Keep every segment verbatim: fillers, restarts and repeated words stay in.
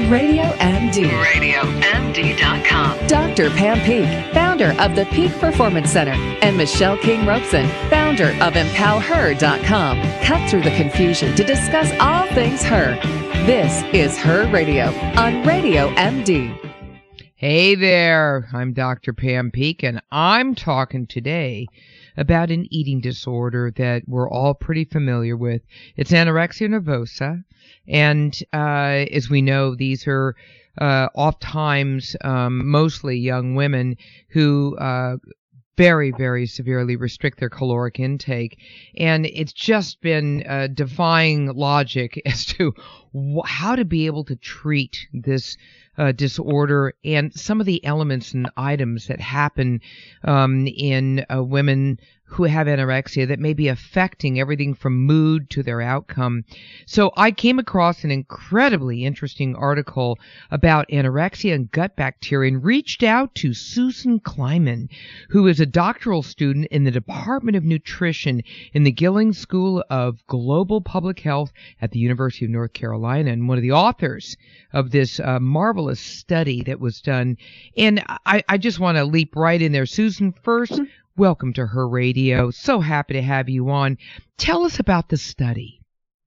Radio M D. radio M D dot com. Doctor Pam Peak, founder of the Peak Performance Center, and Michelle King Robeson, founder of Empower Her dot com, cut through the confusion to discuss all things her. This is Her Radio on Radio M D. Hey there, I'm Doctor Pam Peak, and I'm talking today about an eating disorder that we're all pretty familiar with. It's anorexia nervosa, and uh, as we know, these are uh, oftentimes um, mostly young women who uh, very, very severely restrict their caloric intake, and it's just been uh, defying logic as to wh- how to be able to treat this Uh, disorder and some of the elements and items that happen um, in uh, women who have anorexia that may be affecting everything from mood to their outcome. So I came across an incredibly interesting article about anorexia and gut bacteria and reached out to Susan Kleiman, who is a doctoral student in the Department of Nutrition in the Gilling School of Global Public Health at the University of North Carolina and one of the authors of this uh, marvelous study that was done. And I, I just want to leap right in there. Susan, first, welcome to Her Radio. So happy to have you on. Tell us about the study.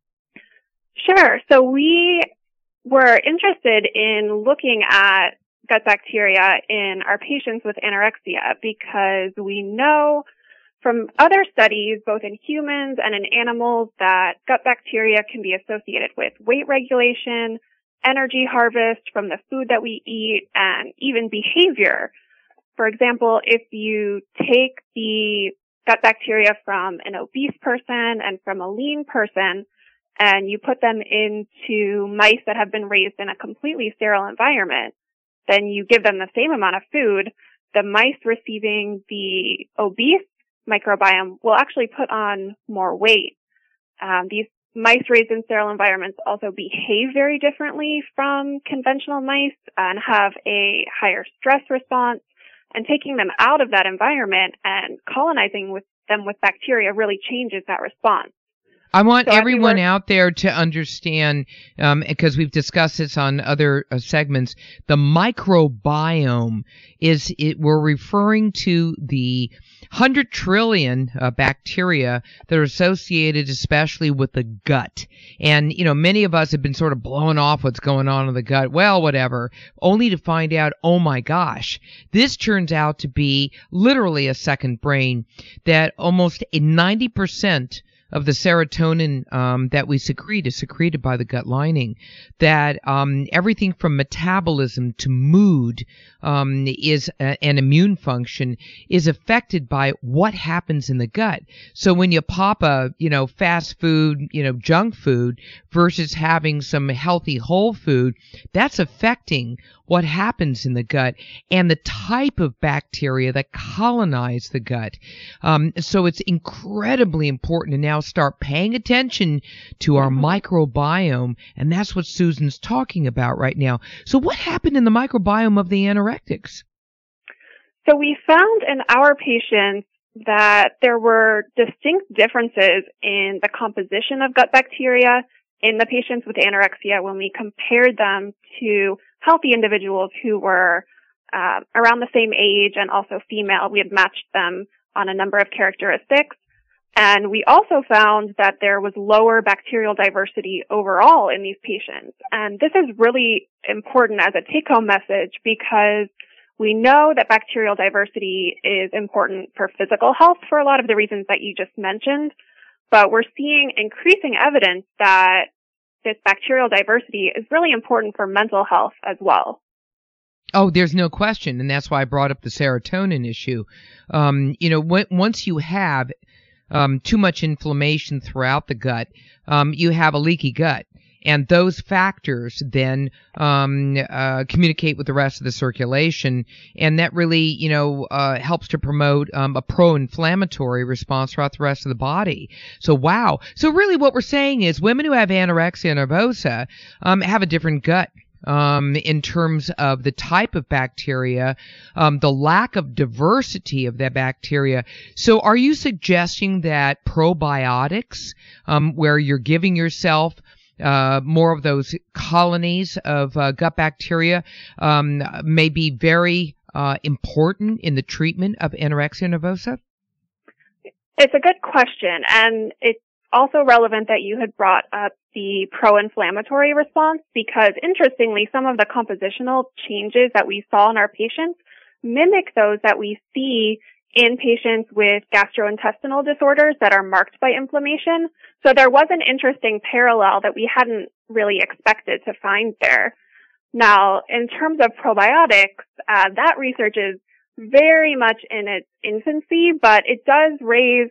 Sure. So we were interested in looking at gut bacteria in our patients with anorexia because we know from other studies, both in humans and in animals, that gut bacteria can be associated with weight regulation, energy harvest from the food that we eat, and even behavior. For example, if you take the gut bacteria from an obese person and from a lean person, and you put them into mice that have been raised in a completely sterile environment, then you give them the same amount of food, the mice receiving the obese microbiome will actually put on more weight. Um, these mice raised in sterile environments also behave very differently from conventional mice and have a higher stress response. And taking them out of that environment and colonizing with them with bacteria really changes that response. I want so everyone we were, out there to understand, um, because we've discussed this on other uh, segments, the microbiome is, it, we're referring to the one hundred trillion uh, bacteria that are associated especially with the gut. And, you know, many of us have been sort of blown off what's going on in the gut. Well, whatever, only to find out, oh my gosh, this turns out to be literally a second brain, that almost ninety percent of the serotonin um, that we secrete is secreted by the gut lining, that um, everything from metabolism to mood um, is uh, and immune function is affected by what happens in the gut. So when you pop a, you know, fast food, you know, junk food versus having some healthy whole food, that's affecting what happens in the gut and the type of bacteria that colonize the gut. Um, so it's incredibly important to now start paying attention to our microbiome, and that's what Susan's talking about right now. So what happened in the microbiome of the anorectics? So we found in our patients that there were distinct differences in the composition of gut bacteria in the patients with anorexia when we compared them to healthy individuals who were uh, around the same age and also female. We had matched them on a number of characteristics. And we also found that there was lower bacterial diversity overall in these patients. And this is really important as a take-home message because we know that bacterial diversity is important for physical health for a lot of the reasons that you just mentioned. But we're seeing increasing evidence that this bacterial diversity is really important for mental health as well. Oh, there's no question. And that's why I brought up the serotonin issue. Um, you know, when, once you have um, too much inflammation throughout the gut, um, you have a leaky gut. And those factors then um, uh, communicate with the rest of the circulation, and that really, you know, uh, helps to promote um, a pro-inflammatory response throughout the rest of the body. So, wow. So really what we're saying is women who have anorexia nervosa um, have a different gut. Um, in terms of the type of bacteria, um, the lack of diversity of that bacteria. So are you suggesting that probiotics, um, where you're giving yourself uh, more of those colonies of uh, gut bacteria um, may be very uh, important in the treatment of anorexia nervosa? It's a good question, and it's also relevant that you had brought up the pro-inflammatory response, because interestingly, some of the compositional changes that we saw in our patients mimic those that we see in patients with gastrointestinal disorders that are marked by inflammation. So there was an interesting parallel that we hadn't really expected to find there. Now, in terms of probiotics, uh, that research is very much in its infancy, but it does raise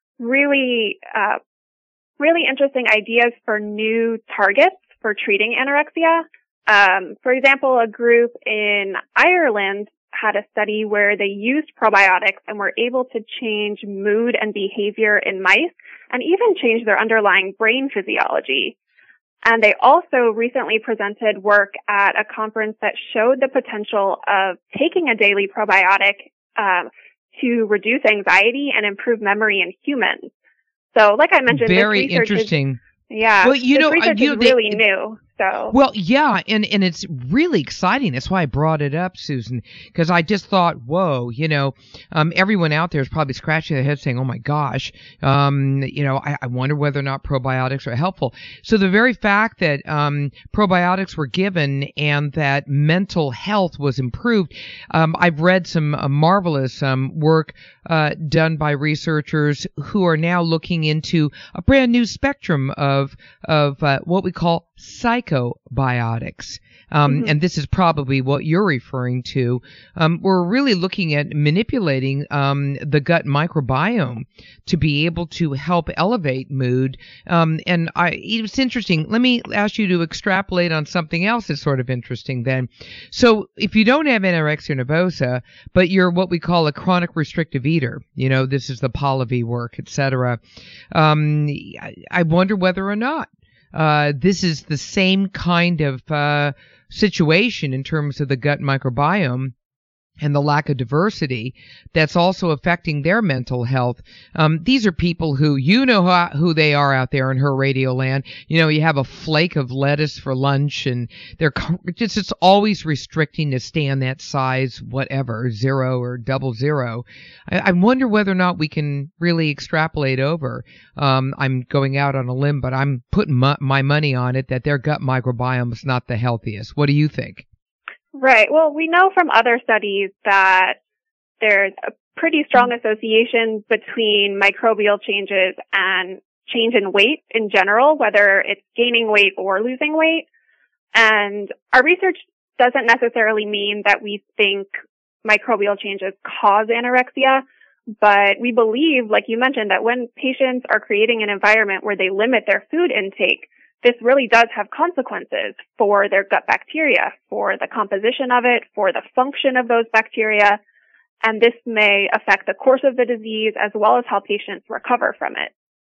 really, uh, really interesting ideas for new targets for treating anorexia. Um, for example, a group in Ireland had a study where they used probiotics and were able to change mood and behavior in mice and even change their underlying brain physiology. And they also recently presented work at a conference that showed the potential of taking a daily probiotic um, to reduce anxiety and improve memory in humans. So, like I mentioned, very this research interesting. Is, yeah, well, you this know, research you, is they, really new. So. Well, yeah, and, and it's really exciting. That's why I brought it up, Susan, because I just thought, whoa, you know, um, everyone out there is probably scratching their head saying, oh, my gosh, um, you know, I, I wonder whether or not probiotics are helpful. So the very fact that um, probiotics were given and that mental health was improved, um, I've read some uh, marvelous um, work uh, done by researchers who are now looking into a brand new spectrum of, of uh, what we call psychobiotics. Um, mm-hmm. And this is probably what you're referring to. Um, we're really looking at manipulating um, the gut microbiome to be able to help elevate mood. Um, and I, it's interesting. Let me ask you to extrapolate on something else that's sort of interesting then. So if you don't have anorexia nervosa, but you're what we call a chronic restrictive eater, you know, this is the Polivy work, et cetera, um, I, I wonder whether or not Uh, this is the same kind of uh, situation in terms of the gut microbiome and the lack of diversity that's also affecting their mental health. Um, these are people who, you know how, who they are out there in her radio land. You know, you have a flake of lettuce for lunch and they're just, it's always restricting to stay on that size, whatever, zero or double zero. I, I wonder whether or not we can really extrapolate over. Um, I'm going out on a limb, but I'm putting my, my money on it that their gut microbiome is not the healthiest. What do you think? Right. Well, we know from other studies that there's a pretty strong association between microbial changes and change in weight in general, whether it's gaining weight or losing weight. And our research doesn't necessarily mean that we think microbial changes cause anorexia, but we believe, like you mentioned, that when patients are creating an environment where they limit their food intake, this really does have consequences for their gut bacteria, for the composition of it, for the function of those bacteria, and this may affect the course of the disease as well as how patients recover from it.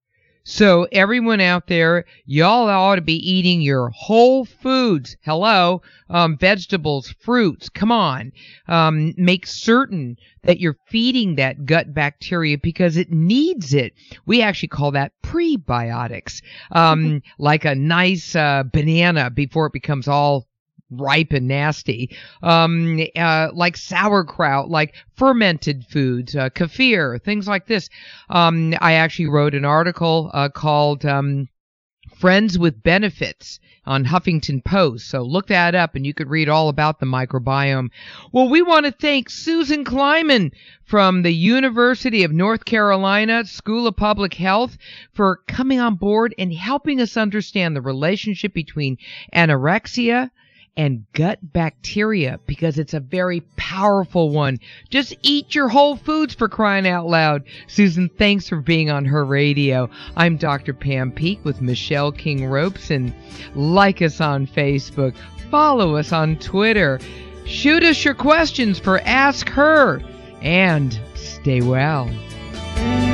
So everyone out there, y'all ought to be eating your whole foods. Hello, um, vegetables, fruits. Come on, um, make certain that you're feeding that gut bacteria because it needs it. We actually call that prebiotics, um, like a nice uh, banana before it becomes all ripe and nasty, um, uh, like sauerkraut, like fermented foods, uh, kefir, things like this. Um, I actually wrote an article uh, called um, Friends with Benefits on Huffington Post. So look that up and you could read all about the microbiome. Well, we want to thank Susan Kleiman from the University of North Carolina School of Public Health for coming on board and helping us understand the relationship between anorexia and gut bacteria, because it's a very powerful one. Just eat your whole foods, for crying out loud. Susan, thanks for being on Her Radio. I'm Doctor Pam Peeke with Michelle King Robeson. Like us on Facebook. Follow us on Twitter. Shoot us your questions for Ask Her. And stay well.